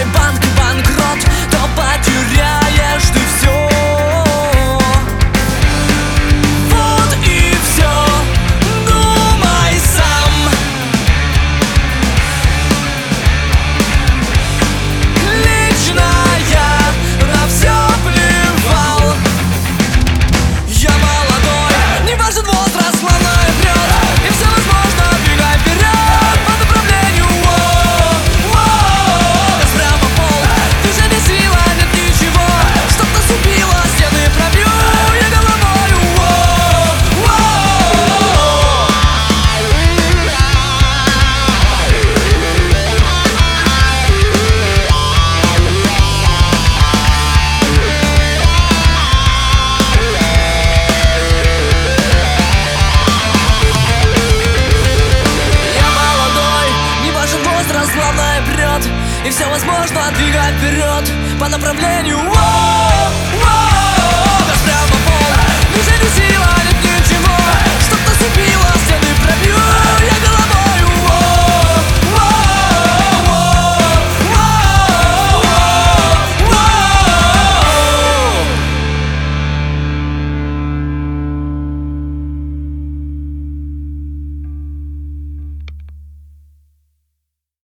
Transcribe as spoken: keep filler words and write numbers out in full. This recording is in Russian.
твой банк банкрот, то потеряешь ты все. Вот и все, думай сам. Лично я на все плевал. Я молодой, не важен возраст, главное прет, и все возможно, двигай вперед по направлению. Воу-воу, без прямо в пол, движение сила, нет ничего, чтоб наступило, стены пробью я головою. Воу-воу. Я молодой, не важен возраст, главное прет, и все возможно, двигай вперед по направлению. Воу-воу.